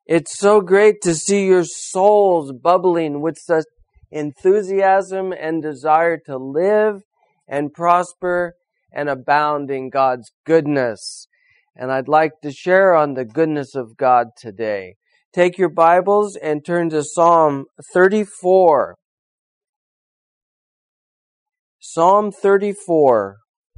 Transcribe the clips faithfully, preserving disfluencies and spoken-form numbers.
It's so great to see your souls bubbling with such enthusiasm and desire to live and prosper and abound in God's goodness. And I'd like to share on the goodness of God today. Take your Bibles and turn to Psalm thirty-four. Psalm thirty-four.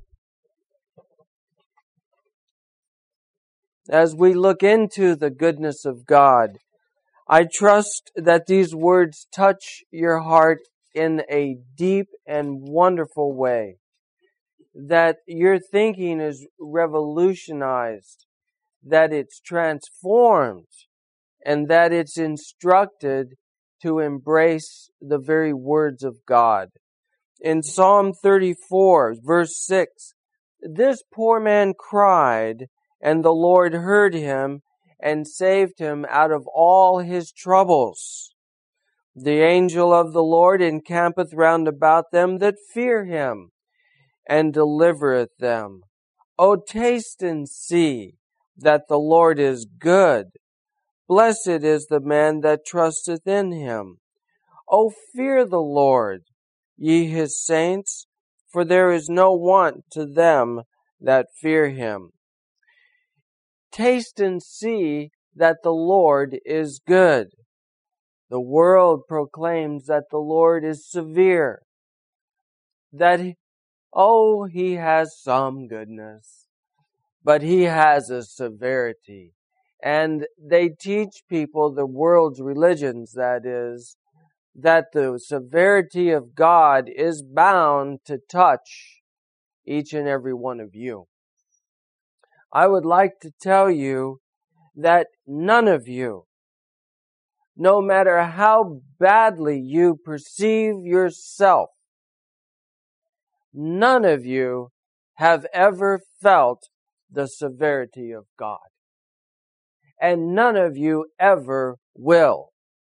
As we look into the goodness of God, I trust that these words touch your heart in a deep and wonderful way, that your thinking is revolutionized, that it's transformed, and that it's instructed to embrace the very words of God. In Psalm thirty-four, verse six, this poor man cried, and the Lord heard him and saved him out of all his troubles. The angel of the Lord encampeth round about them that fear him, and delivereth them. O taste and see that the Lord is good. Blessed is the man that trusteth in him. O fear the Lord, ye his saints, for there is no want to them that fear him. Taste and see that the Lord is good. The world proclaims that the Lord is severe, that, he, oh, he has some goodness, but he has a severity. And they teach people, the world's religions, that is, that the severity of God is bound to touch each and every one of you. I would like to tell you that none of you, no matter how badly you perceive yourself, none of you have ever felt the severity of God. And none of you ever will.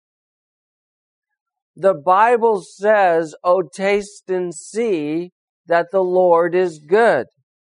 The Bible says, "O taste and see that the Lord is good."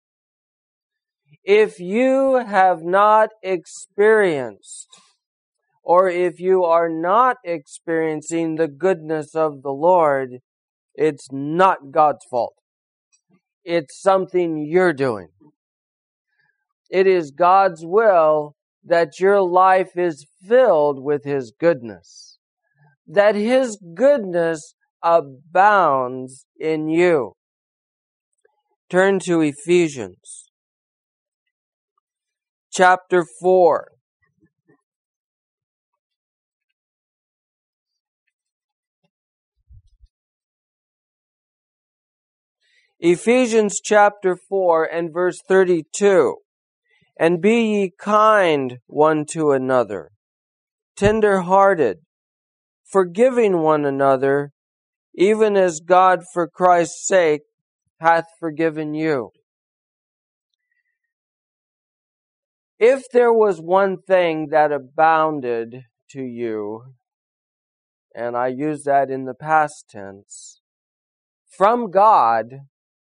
If you have not experienced, or if you are not experiencing the goodness of the Lord, it's not God's fault. It's something you're doing. It is God's will that your life is filled with His goodness, that His goodness abounds in you. Turn to Ephesians chapter four. Ephesians chapter four and verse thirty-two. And be ye kind one to another, tender-hearted, forgiving one another, even as God for Christ's sake hath forgiven you. If there was one thing that abounded to you, and I use that in the past tense, from God,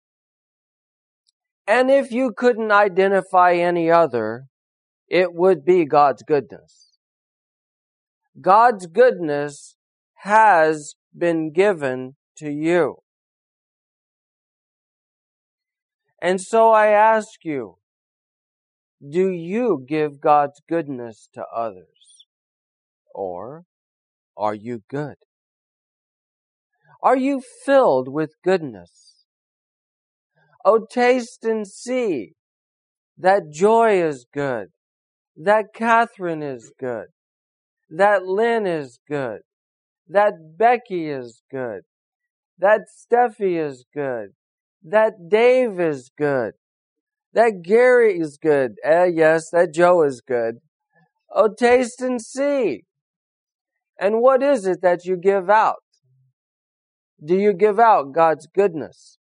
and if you couldn't identify any other, it would be God's goodness. God's goodness has been given to you. And so I ask you, do you give God's goodness to others? Or are you good? Are you filled with goodness? Oh, taste and see that Joy is good, that Catherine is good, that Lynn is good, that Becky is good, that Steffi is good, that Dave is good, that Gary is good. Eh, yes, that Joe is good. Oh, taste and see. And what is it that you give out? Do you give out God's goodness?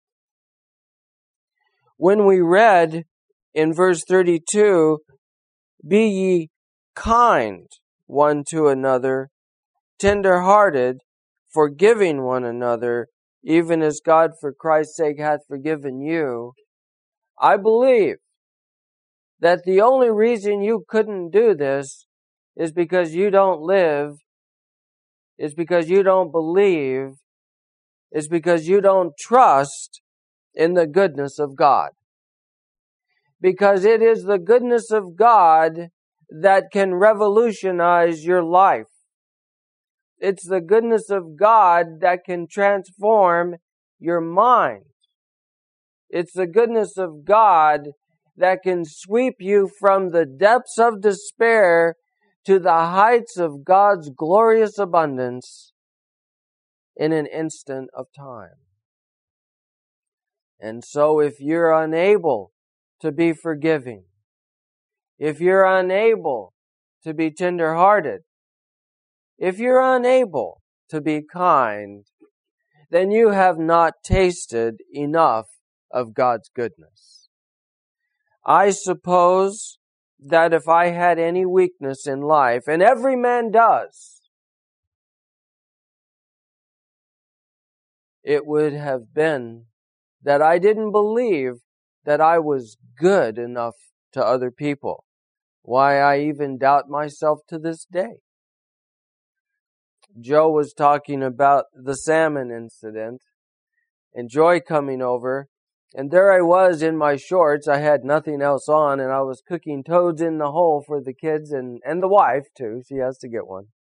When we read in verse thirty-two, be ye kind one to another, tender-hearted, forgiving one another, even as God for Christ's sake hath forgiven you. I believe that the only reason you couldn't do this is because you don't live, is because you don't believe, is because you don't trust in the goodness of God. Because it is the goodness of God that can revolutionize your life. It's the goodness of God that can transform your mind. It's the goodness of God that can sweep you from the depths of despair to the heights of God's glorious abundance in an instant of time. And so if you're unable to be forgiving, if you're unable to be tender-hearted, if you're unable to be kind, then you have not tasted enough of God's goodness. I suppose that if I had any weakness in life, and every man does, it would have been that I didn't believe that I was good enough to other people. Why, I even doubt myself to this day. Joe was talking about the salmon incident and Joy coming over, and there I was in my shorts. I had nothing else on, and I was cooking toads in the hole for the kids and, and the wife too. She has to get one.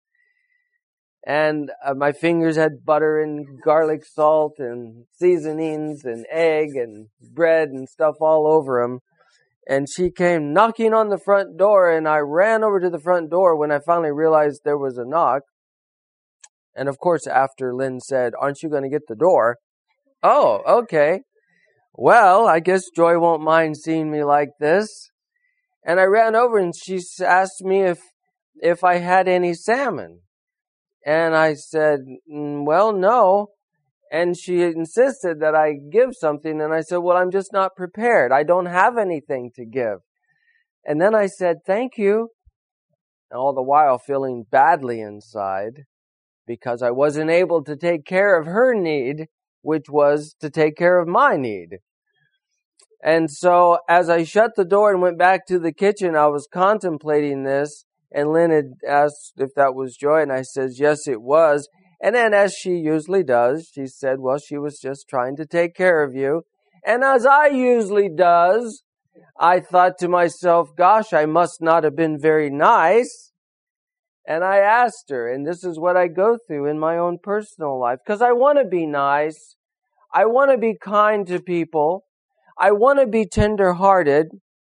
And uh, my fingers had butter and garlic salt and seasonings and egg and bread and stuff all over them. And she came knocking on the front door, and I ran over to the front door when I finally realized there was a knock. And of course, after Lynn said, "Aren't you going to get the door?" Oh, okay. Well, I guess Joy won't mind seeing me like this. And I ran over, and she asked me if if I had any salmon. And I said, well, no. And she insisted that I give something. And I said, well, I'm just not prepared. I don't have anything to give. And then I said, thank you. And all the while feeling badly inside because I wasn't able to take care of her need, which was to take care of my need. And so as I shut the door and went back to the kitchen, I was contemplating this. And Lynn had asked if that was Joy, and I said, yes, it was. And then, as she usually does, she said, well, she was just trying to take care of you. And as I usually does, I thought to myself, gosh, I must not have been very nice. And I asked her, and this is what I go through in my own personal life, because I want to be nice. I want to be kind to people. I want to be tender-hearted.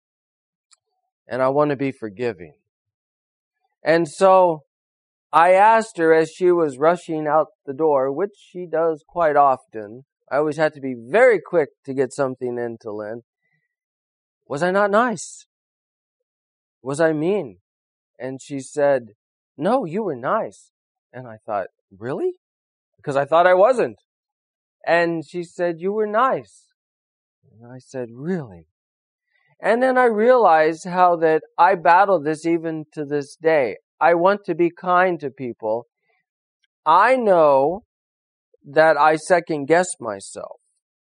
And I want to be forgiving. And so I asked her as she was rushing out the door, which she does quite often. I always had to be very quick to get something into Lynn. Was I not nice? Was I mean? And she said, no, you were nice. And I thought, really? Because I thought I wasn't. And she said, you were nice. And I said, really? And then I realized how that I battle this even to this day. I want to be kind to people. I know that I second guess myself.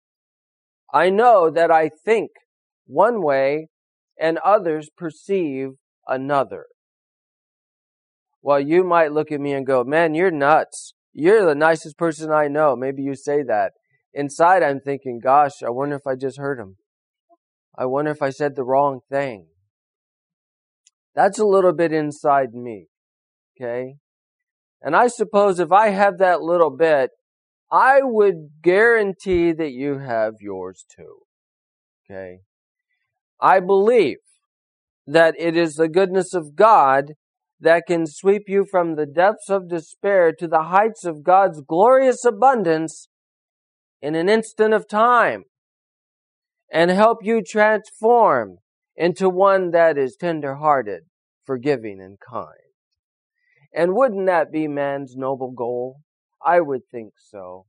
I know that I think one way and others perceive another. Well, you might look at me and go, man, you're nuts. You're the nicest person I know. Maybe you say that. Inside I'm thinking, gosh, I wonder if I just hurt him. I wonder if I said the wrong thing. That's a little bit inside me. Okay? And I suppose if I have that little bit, I would guarantee that you have yours too. Okay? I believe that it is the goodness of God that can sweep you from the depths of despair to the heights of God's glorious abundance in an instant of time, and help you transform into one that is tender-hearted, forgiving, and kind. And wouldn't that be man's noble goal? I would think so.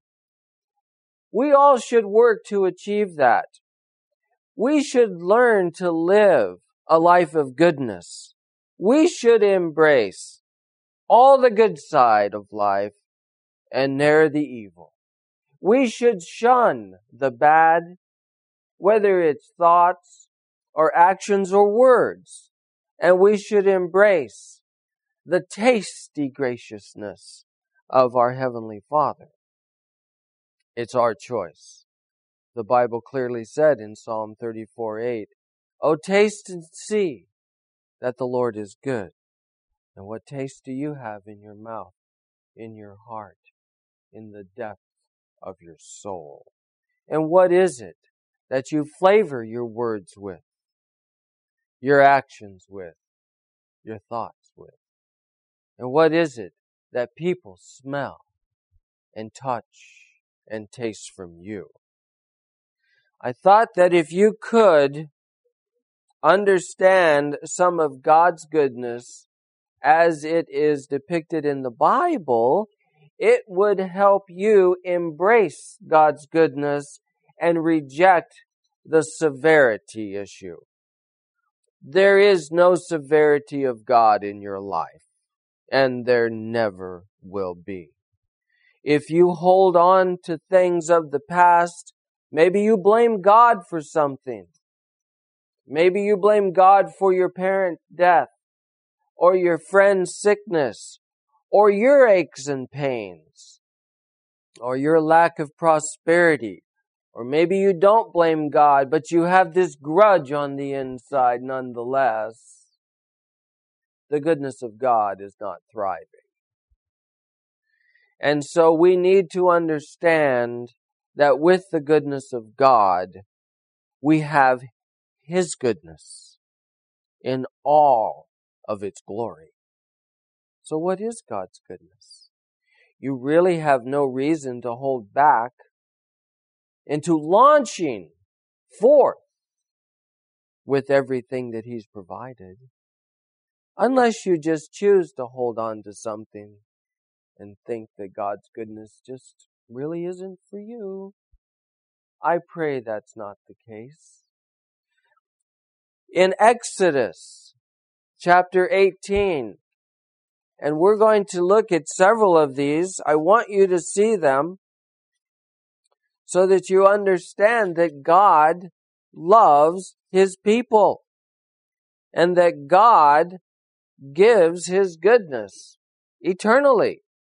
We all should work to achieve that. We should learn to live a life of goodness. We should embrace all the good side of life and ne'er the evil. We should shun the bad, whether it's thoughts or actions or words. And we should embrace the tasty graciousness of our Heavenly Father. It's our choice. The Bible clearly said in Psalm thirty-four eight, "Oh, taste and see that the Lord is good." And what taste do you have in your mouth, in your heart, in the depth of your soul? And what is it that you flavor your words with, your actions with, your thoughts with? And what is it that people smell and touch and taste from you? I thought that if you could understand some of God's goodness as it is depicted in the Bible, it would help you embrace God's goodness and reject the severity issue. There is no severity of God in your life, and there never will be. If you hold on to things of the past, maybe you blame God for something. Maybe you blame God for your parent's death, or your friend's sickness, or your aches and pains, or your lack of prosperity. Or maybe you don't blame God, but you have this grudge on the inside nonetheless. The goodness of God is not thriving. And so we need to understand that with the goodness of God, we have His goodness in all of its glory. So what is God's goodness? You really have no reason to hold back into launching forth with everything that He's provided, unless you just choose to hold on to something and think that God's goodness just really isn't for you. I pray that's not the case. In Exodus chapter eighteen, and we're going to look at several of these. I want you to see them so that you understand that God loves His people and that God gives His goodness eternally.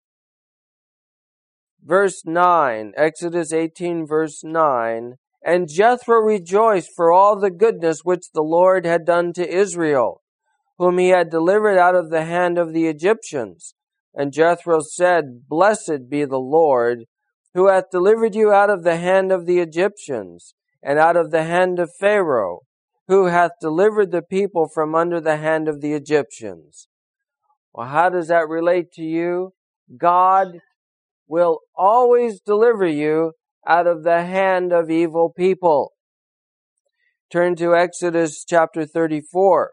Verse nine, Exodus eighteen, verse nine, "And Jethro rejoiced for all the goodness which the Lord had done to Israel, whom He had delivered out of the hand of the Egyptians. And Jethro said, Blessed be the Lord, who hath delivered you out of the hand of the Egyptians, and out of the hand of Pharaoh, who hath delivered the people from under the hand of the Egyptians." Well, how does that relate to you? God will always deliver you out of the hand of evil people. Turn to Exodus chapter thirty-four.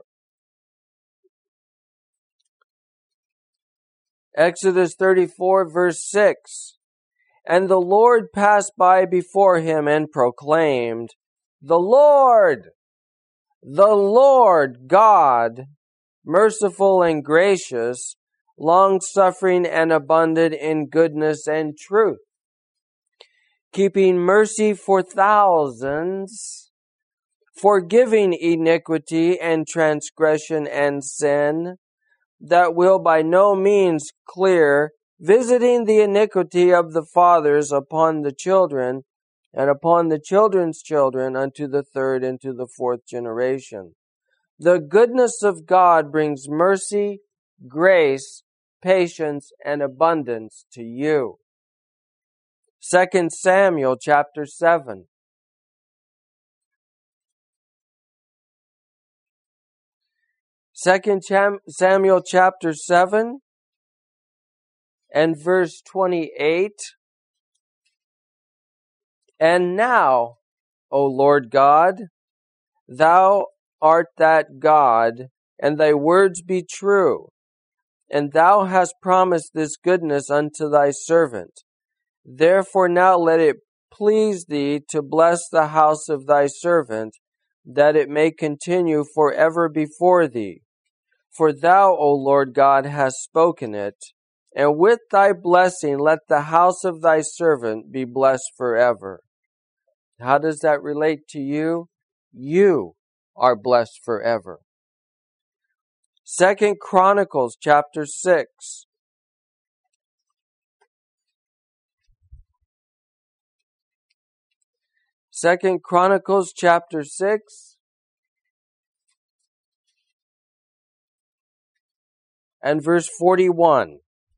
Exodus thirty-four, verse six. "And the Lord passed by before him and proclaimed, The Lord, the Lord God, merciful and gracious, long-suffering and abundant in goodness and truth, keeping mercy for thousands, forgiving iniquity and transgression and sin, that will by no means clear, visiting the iniquity of the fathers upon the children, and upon the children's children unto the third and to the fourth generation. The goodness of God brings mercy, grace, patience, and abundance to you." Second Samuel chapter seven. Second Samuel chapter seven and verse twenty-eight. "And now, O Lord God, Thou art that God, and Thy words be true, and Thou hast promised this goodness unto Thy servant. Therefore now let it please Thee to bless the house of Thy servant, that it may continue forever before Thee. For Thou, O Lord God, hast spoken it, and with Thy blessing let the house of Thy servant be blessed forever." How does that relate to you? You are blessed forever. Second Chronicles chapter six. Second Chronicles chapter six and verse forty-one.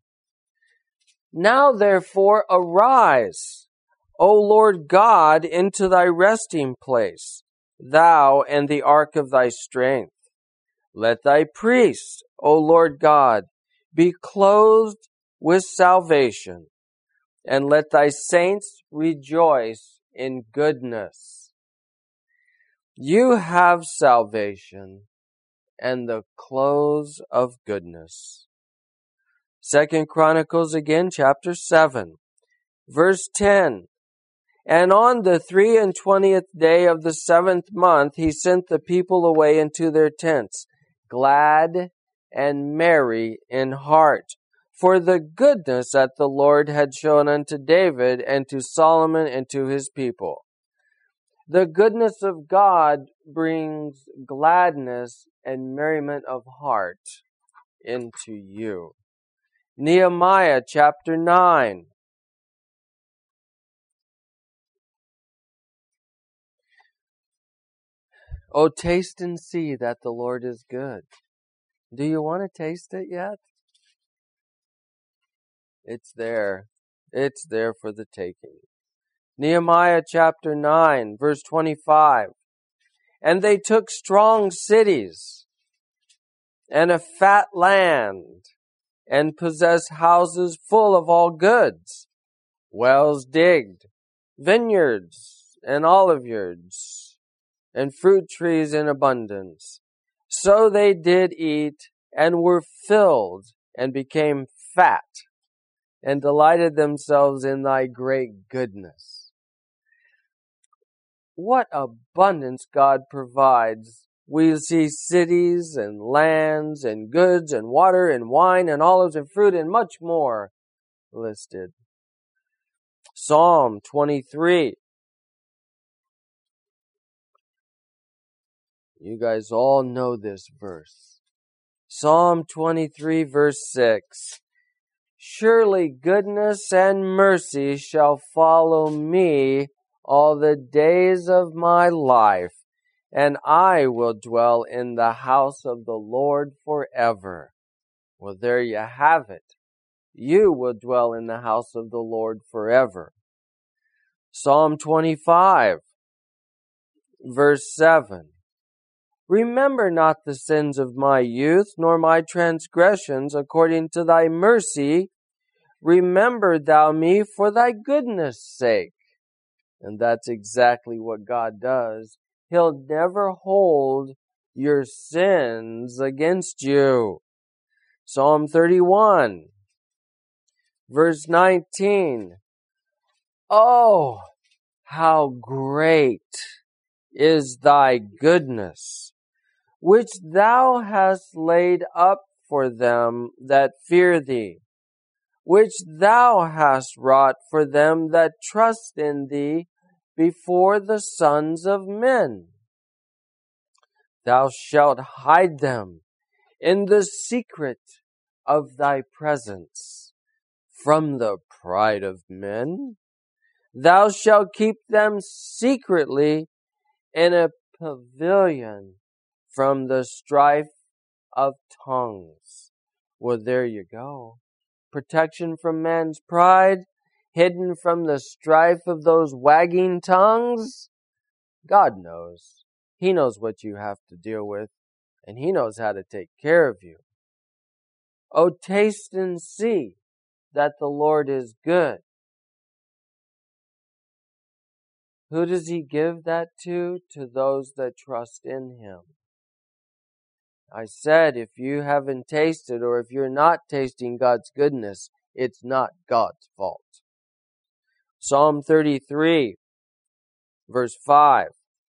Now therefore arise, O Lord God, into thy resting place, thou and the ark of thy strength. Let thy priests, O Lord God, be clothed with salvation, and let thy saints rejoice in goodness. You have salvation and the clothes of goodness. Second Chronicles again, chapter seven, verse ten. And on the three and twentieth day of the seventh month, he sent the people away into their tents, glad and merry in heart, for the goodness that the Lord had shown unto David and to Solomon and to his people. The goodness of God brings gladness and merriment of heart into you. Nehemiah chapter nine. Oh, taste and see that the Lord is good. Do you want to taste it yet? It's there. It's there for the taking. Nehemiah chapter nine, verse twenty-five. And they took strong cities and a fat land, and possessed houses full of all goods, wells digged, vineyards and oliveyards, and fruit trees in abundance. So they did eat and were filled and became fat and delighted themselves in thy great goodness. What abundance God provides. We see cities and lands and goods and water and wine and olives and fruit and much more listed. Psalm twenty-three. You guys all know this verse. Psalm twenty-three, verse six. Surely goodness and mercy shall follow me all the days of my life, and I will dwell in the house of the Lord forever. Well, there you have it. You will dwell in the house of the Lord forever. Psalm twenty-five, verse seven. Remember not the sins of my youth, nor my transgressions. According to thy mercy, remember thou me for thy goodness' sake. And that's exactly what God does. He'll never hold your sins against you. Psalm thirty-one, verse nineteen. Oh, how great is thy goodness, which thou hast laid up for them that fear thee, which thou hast wrought for them that trust in thee before the sons of men. Thou shalt hide them in the secret of thy presence from the pride of men. Thou shalt keep them secretly in a pavilion from the strife of tongues. Well, there you go. Protection from man's pride, hidden from the strife of those wagging tongues. God knows. He knows what you have to deal with, and He knows how to take care of you. Oh, taste and see that the Lord is good. Who does He give that to? To those that trust in Him. I said, if you haven't tasted, or if you're not tasting God's goodness, it's not God's fault. Psalm thirty-three, verse five.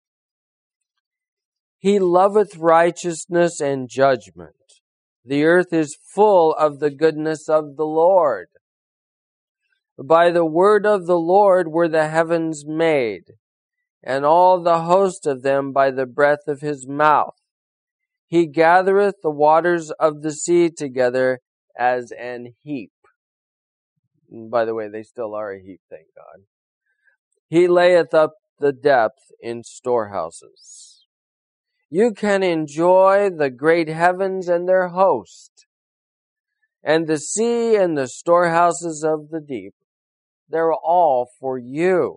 He loveth righteousness and judgment. The earth is full of the goodness of the Lord. By the word of the Lord were the heavens made, and all the host of them by the breath of His mouth. He gathereth the waters of the sea together as an heap. And by the way, they still are a heap, thank God. He layeth up the depth in storehouses. You can enjoy the great heavens and their host, and the sea and the storehouses of the deep. They're all for you.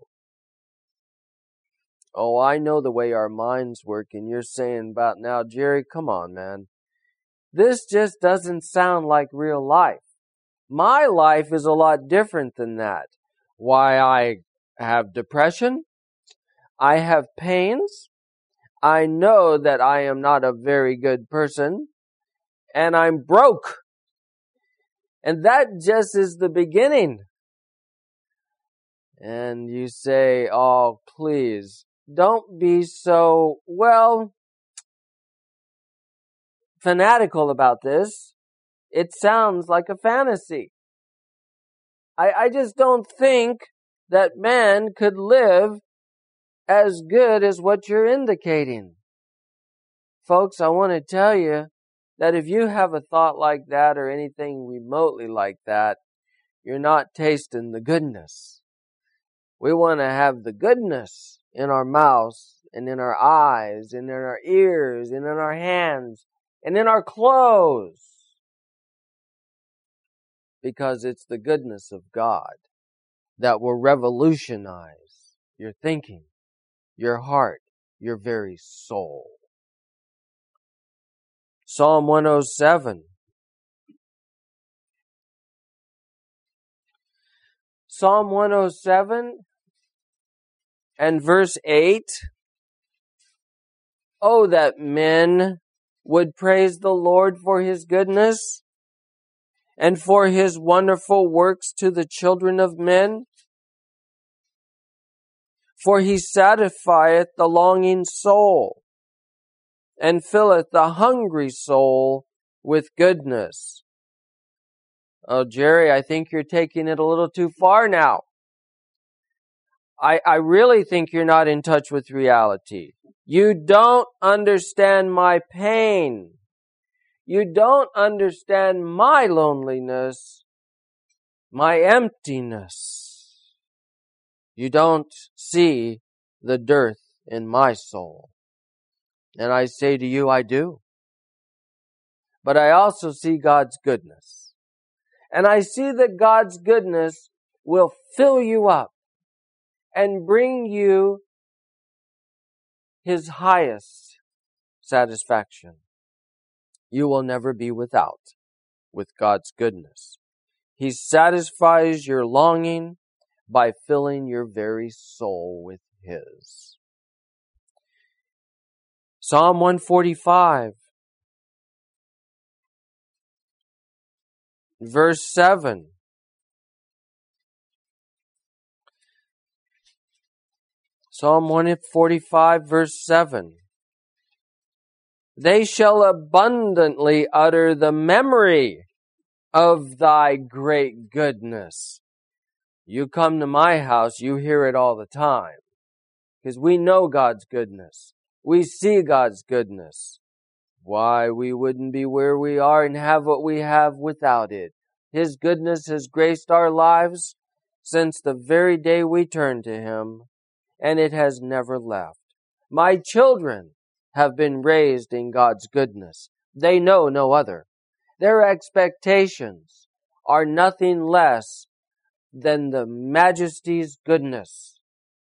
Oh, I know the way our minds work, and you're saying about now, Jerry, come on, man. This just doesn't sound like real life. My life is a lot different than that. Why, I have depression. I have pains. I know that I am not a very good person. And I'm broke. And that just is the beginning. And you say, oh, please, don't be so, well, fanatical about this. It sounds like a fantasy. I, I just don't think that man could live as good as what you're indicating. Folks, I want to tell you that if you have a thought like that or anything remotely like that, you're not tasting the goodness. We want to have the goodness in our mouths and in our eyes and in our ears and in our hands and in our clothes. Because it's the goodness of God that will revolutionize your thinking, your heart, your very soul. Psalm one oh seven. Psalm one oh seven and verse eight. Oh, that men would praise the Lord for His goodness and for His wonderful works to the children of men. For He satisfieth the longing soul, and filleth the hungry soul with goodness. Oh, Jerry, I think you're taking it a little too far now. I, I really think you're not in touch with reality. You don't understand my pain. You don't understand my loneliness, my emptiness. You don't see the dearth in my soul. And I say to you, I do. But I also see God's goodness. And I see that God's goodness will fill you up and bring you His highest satisfaction. You will never be without with God's goodness. He satisfies your longing by filling your very soul with His. Psalm one forty-five, verse seven. Psalm one forty-five, verse seven. They shall abundantly utter the memory of thy great goodness. You come to my house, you hear it all the time. Because we know God's goodness. We see God's goodness. Why, we wouldn't be where we are and have what we have without it. His goodness has graced our lives since the very day we turned to Him, and it has never left. My children have been raised in God's goodness. They know no other. Their expectations are nothing less than the Majesty's goodness.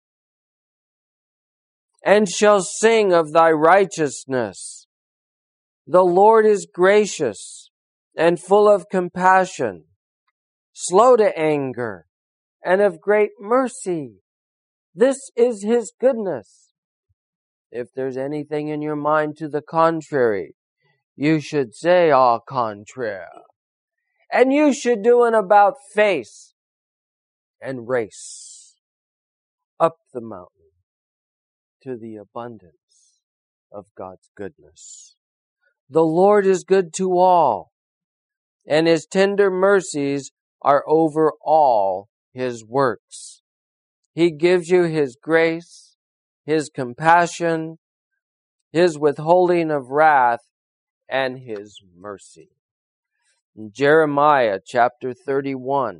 And shall sing of thy righteousness. The Lord is gracious and full of compassion, slow to anger, and of great mercy. This is His goodness. If there's anything in your mind to the contrary, you should say, au contraire. And you should do an about face and race up the mountain to the abundance of God's goodness. The Lord is good to all, and His tender mercies are over all His works. He gives you His grace, His compassion, His withholding of wrath, and His mercy. In Jeremiah chapter thirty-one.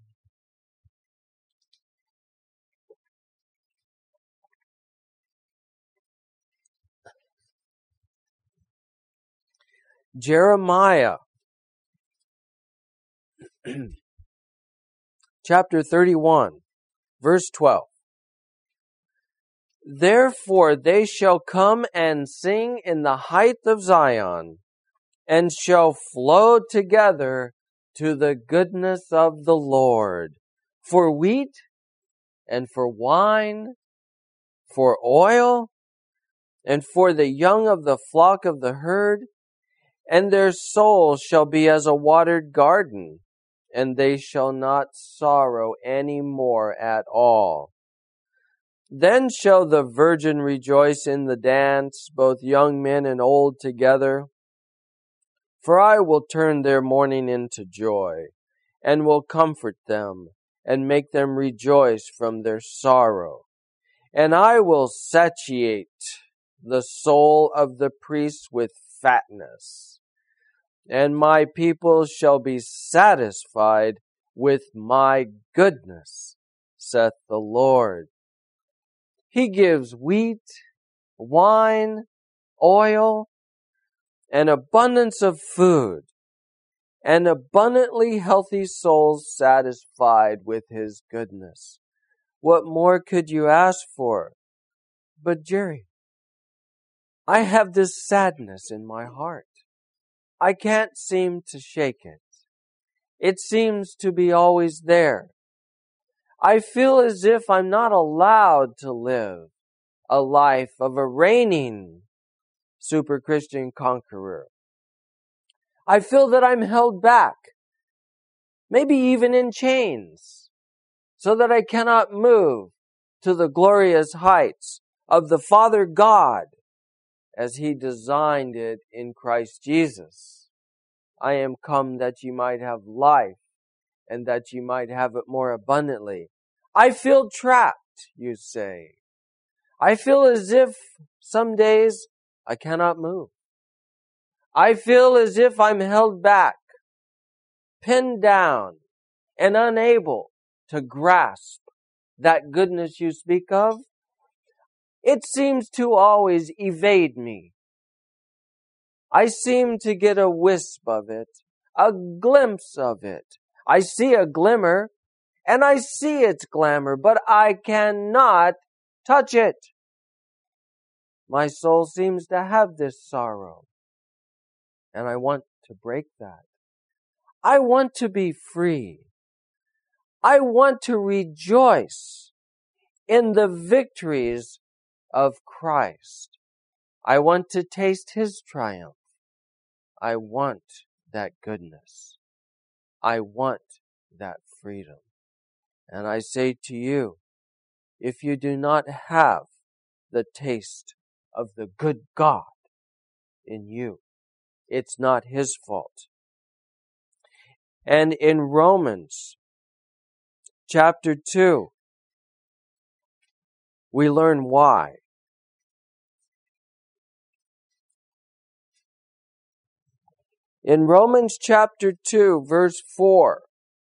Jeremiah chapter thirty-one, verse twelve. Therefore they shall come and sing in the height of Zion, and shall flow together to the goodness of the Lord, for wheat and for wine, for oil, and for the young of the flock of the herd, and their soul shall be as a watered garden, and they shall not sorrow any more at all. Then shall the virgin rejoice in the dance, both young men and old together. For I will turn their mourning into joy, and will comfort them, and make them rejoice from their sorrow. And I will satiate the soul of the priests with fatness, and my people shall be satisfied with my goodness, saith the Lord. He gives wheat, wine, oil, and abundance of food, and abundantly healthy souls satisfied with His goodness. What more could you ask for? But Jerry, I have this sadness in my heart. I can't seem to shake it. It seems to be always there. I feel as if I'm not allowed to live a life of a reigning super Christian conqueror. I feel that I'm held back, maybe even in chains, so that I cannot move to the glorious heights of the Father God as He designed it in Christ Jesus. I am come that ye might have life, and that ye might have it more abundantly. I feel trapped, you say. I feel as if some days I cannot move. I feel as if I'm held back, pinned down, and unable to grasp that goodness you speak of. It seems to always evade me. I seem to get a wisp of it, a glimpse of it. I see a glimmer, and I see its glamour, but I cannot touch it. My soul seems to have this sorrow, and I want to break that. I want to be free. I want to rejoice in the victories of Christ. I want to taste His triumph. I want that goodness. I want that freedom. And I say to you, if you do not have the taste of the good God in you, it's not His fault. And in Romans chapter two, we learn why. In Romans chapter two, verse four,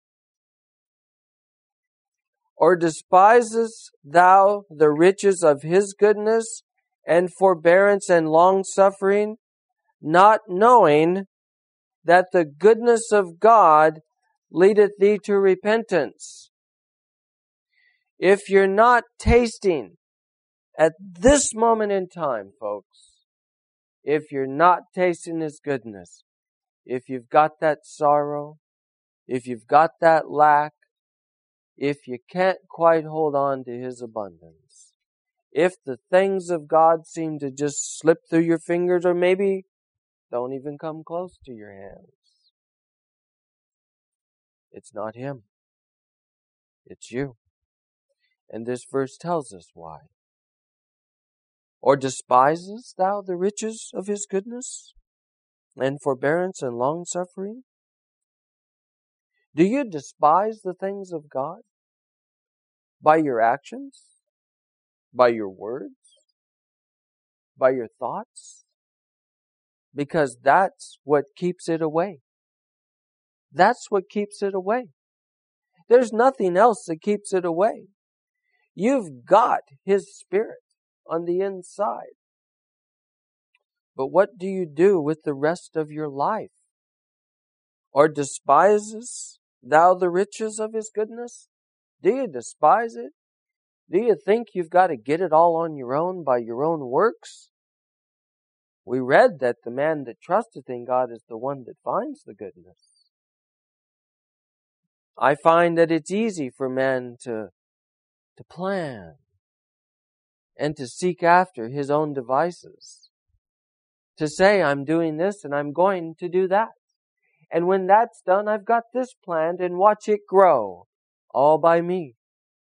or despisest thou the riches of His goodness and forbearance and long-suffering, not knowing that the goodness of God leadeth thee to repentance? If you're not tasting at this moment in time, folks, if you're not tasting His goodness, if you've got that sorrow, if you've got that lack, if you can't quite hold on to His abundance, if the things of God seem to just slip through your fingers or maybe don't even come close to your hands, it's not Him. It's you. And this verse tells us why. Or despisest thou the riches of His goodness and forbearance and long-suffering? Do you despise the things of God? By your actions? By your words? By your thoughts? because that's what keeps it away. That's what keeps it away. There's nothing else that keeps it away. You've got His Spirit on the inside. But what do you do with the rest of your life? Or despises thou the riches of His goodness? Do you despise it? Do you think you've got to get it all on your own by your own works? We read that the man that trusteth in God is the one that finds the goodness. I find that it's easy for man to, to plan and to seek after his own devices. To say, I'm doing this and I'm going to do that. And when that's done, I've got this planned, and watch it grow all by me.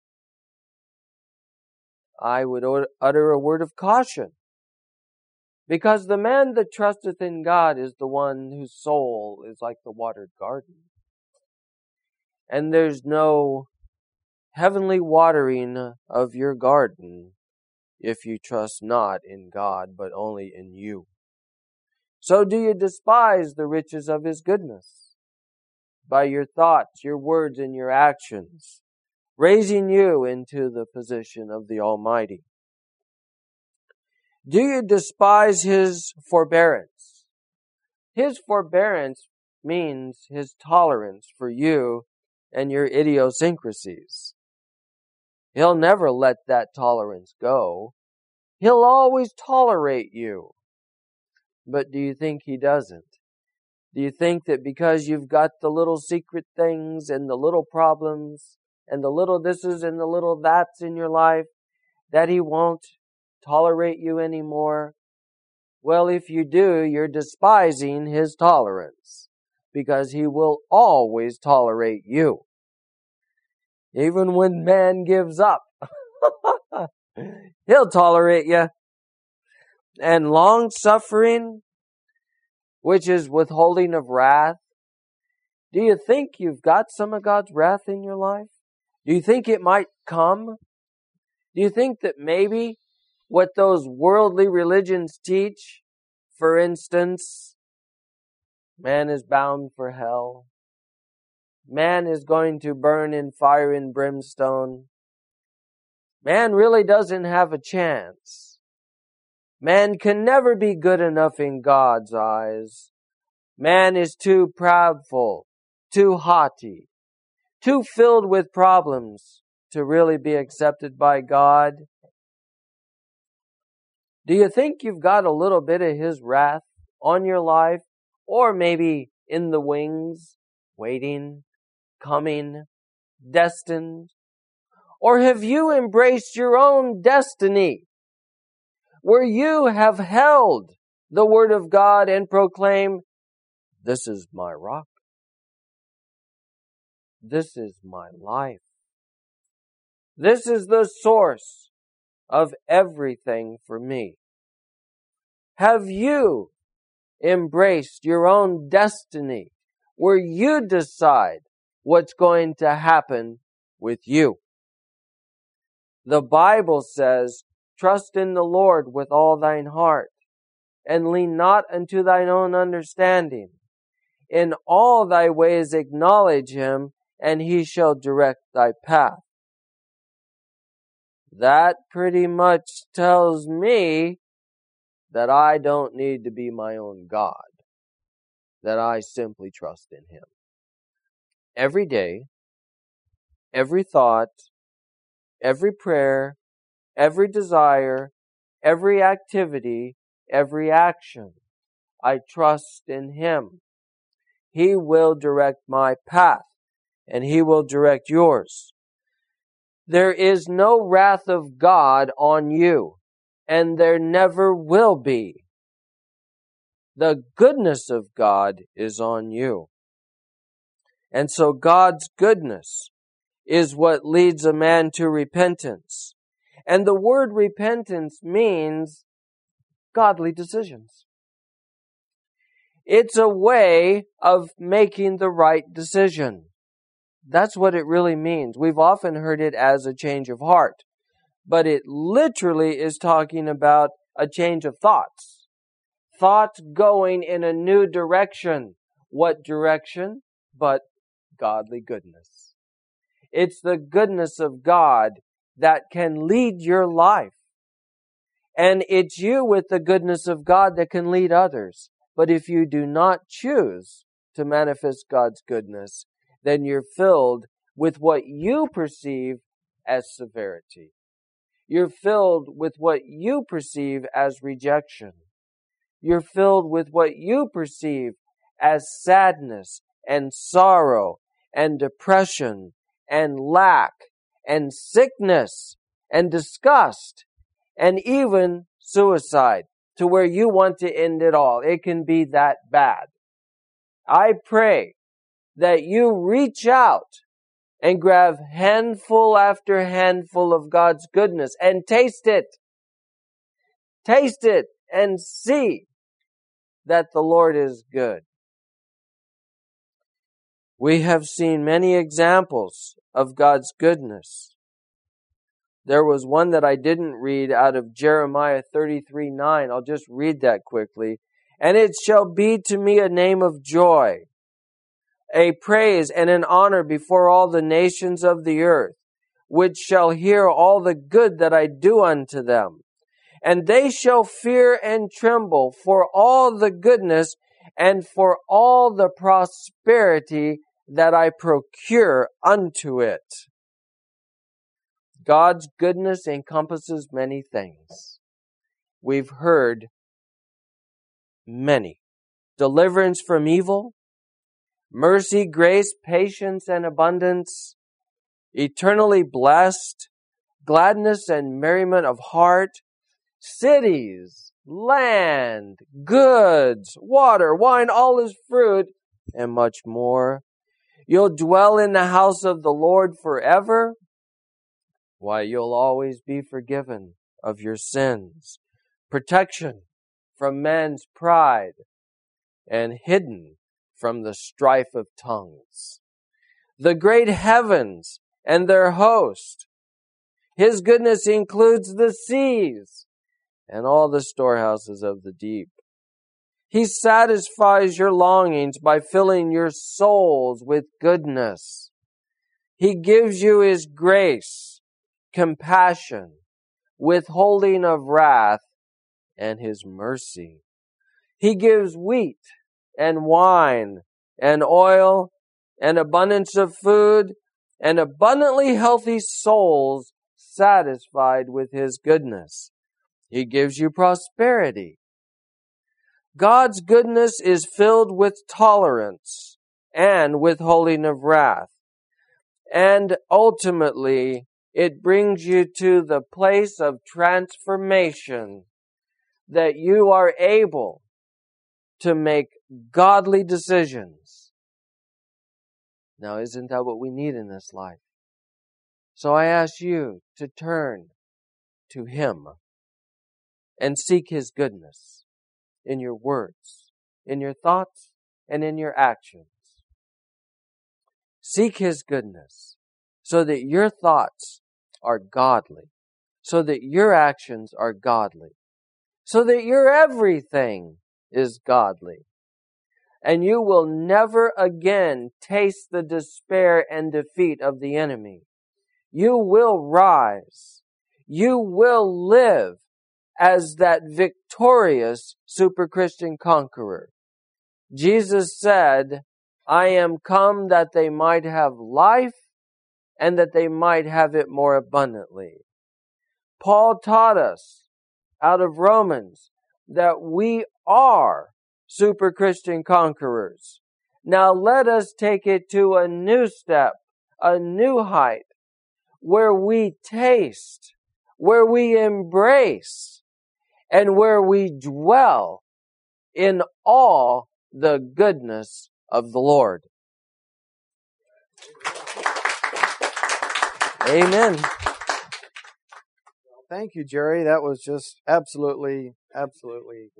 I would utter a word of caution, because the man that trusteth in God is the one whose soul is like the watered garden. And there's no heavenly watering of your garden if you trust not in God, but only in you. So do you despise the riches of His goodness by your thoughts, your words, and your actions, raising you into the position of the Almighty? Do you despise His forbearance? His forbearance means His tolerance for you and your idiosyncrasies. He'll never let that tolerance go. He'll always tolerate you. But do you think He doesn't? Do you think that because you've got the little secret things and the little problems and the little thises and the little that's in your life, that He won't tolerate you anymore? Well, if you do, you're despising His tolerance, because He will always tolerate you. Even when man gives up, He'll tolerate you. And long-suffering, which is withholding of wrath. Do you think you've got some of God's wrath in your life? Do you think it might come? Do you think that maybe what those worldly religions teach, for instance, man is bound for hell, man is going to burn in fire and brimstone, man really doesn't have a chance. Man can never be good enough in God's eyes. Man is too proudful, too haughty, too filled with problems to really be accepted by God. Do you think you've got a little bit of His wrath on your life, or maybe in the wings, waiting, coming, destined? Or have you embraced your own destiny, where you have held the Word of God and proclaim, this is my rock. This is my life. This is the source of everything for me. Have you embraced your own destiny, where you decide what's going to happen with you? The Bible says, trust in the Lord with all thine heart, and lean not unto thine own understanding. In all thy ways acknowledge Him, and He shall direct thy path. That pretty much tells me that I don't need to be my own God, that I simply trust in Him. Every day, every thought, every prayer, every desire, every activity, every action, I trust in Him. He will direct my path, and He will direct yours. There is no wrath of God on you, and there never will be. The goodness of God is on you. And so God's goodness is what leads a man to repentance. And the word repentance means godly decisions. It's a way of making the right decision. That's what it really means. We've often heard it as a change of heart, but it literally is talking about a change of thoughts. thoughts going in a new direction. What direction? But godly goodness. It's the goodness of God that can lead your life. And it's you with the goodness of God that can lead others. But if you do not choose to manifest God's goodness, then you're filled with what you perceive as severity. You're filled with what you perceive as rejection. You're filled with what you perceive as sadness and sorrow and depression and lack and sickness and disgust and even suicide, to where you want to end it all. It can be that bad. I pray that you reach out and grab handful after handful of God's goodness and taste it. Taste it and see that the Lord is good. We have seen many examples of God's goodness. There was one that I didn't read out of Jeremiah thirty-three nine. I'll just read that quickly. And it shall be to me a name of joy, a praise and an honor before all the nations of the earth, which shall hear all the good that I do unto them. And they shall fear and tremble for all the goodness and for all the prosperity that I procure unto it. God's goodness encompasses many things. We've heard many. Deliverance from evil, mercy, grace, patience, and abundance, eternally blessed, gladness and merriment of heart, cities, land, goods, water, wine, all his fruit, and much more. You'll dwell in the house of the Lord forever. Why, you'll always be forgiven of your sins. Protection from man's pride and hidden from the strife of tongues. The great heavens and their host. His goodness includes the seas and all the storehouses of the deep. He satisfies your longings by filling your souls with goodness. He gives you His grace, compassion, withholding of wrath, and His mercy. He gives wheat and wine and oil and abundance of food and abundantly healthy souls satisfied with His goodness. He gives you prosperity. God's goodness is filled with tolerance and withholding of wrath. And ultimately, it brings you to the place of transformation that you are able to make godly decisions. Now, isn't that what we need in this life? So I ask you to turn to Him and seek His goodness in your words, in your thoughts, and in your actions. Seek His goodness so that your thoughts are godly, so that your actions are godly, so that your everything is godly. And you will never again taste the despair and defeat of the enemy. You will rise. You will live as that victorious super Christian conqueror. Jesus said, I am come that they might have life and that they might have it more abundantly. Paul taught us out of Romans that we are super Christian conquerors. Now let us take it to a new step, a new height, where we taste, where we embrace, and where we dwell in all the goodness of the Lord. Amen. Thank you, Jerry. That was just absolutely, absolutely